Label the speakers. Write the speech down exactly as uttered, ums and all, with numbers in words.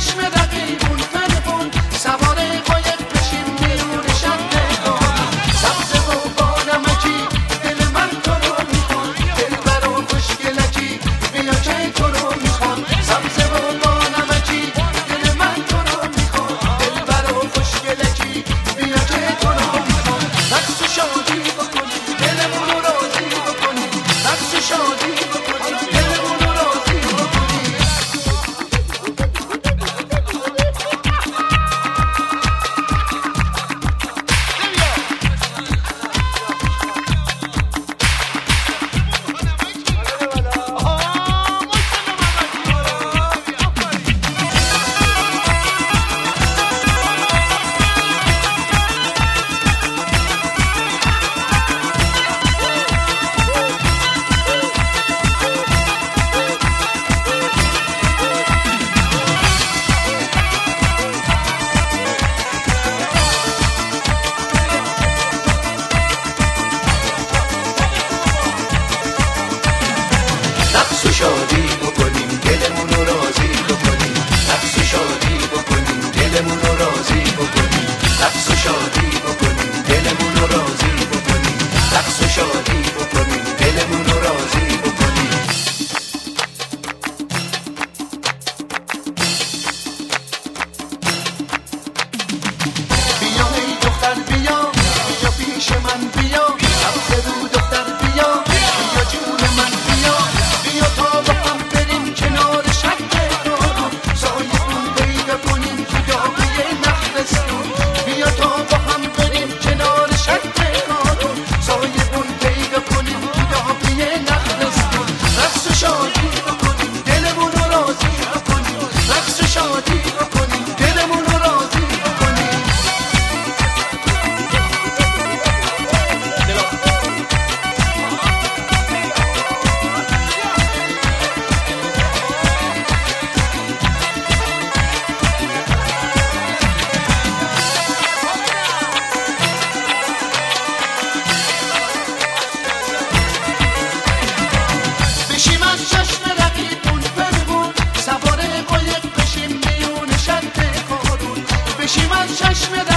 Speaker 1: چشم رقیبون پنهون، سوار قایق بشیم میون شد بارون. سبزه و با نمکی دل من تو رو میخوان، دلبر و خوشگلکی بیا که تو رو میخوان. سبزه و با نمکی دل من تو رو میخوان، دلبر و خوشگلکی بیا که تو رو میخوان. رقص و شادی بکنیم دلمون رو راضی بکنیم، رقص و شادی بکنیم دلمون رو راضی بکنیم. رقص و شادی بکنیم دلمون رو راضی بکنیم، رقص و شادی بکنیم دلمون رو راضی بکنیم، رقص و شادی بکنیم دلمون رو راضی بکنیم، رقص و شادی بکنیم دلمون رو راضی بکنیم. بیا ای دختر بیا، بیا پیش من بیا، سبزه رو دختر بیا، بیا جون من بیا. بیا تا با هم بریم کنار شد بارون، سایه‌مون پیدا کنیم تو داغی نخلستون. بیا تا با هم بریم کنار شد بارون، سایه‌مون پیدا کنیم تو داغی نخلستون. رقص و شادی بکنیم دلمون رو راضی بکنیم، رقص و شادی بکنیم دلمون رو راضی بکنیم. بشیم از چشم رقیبون پنهون، سوار قایق بشیم میون شد بارون. بشیم از چشم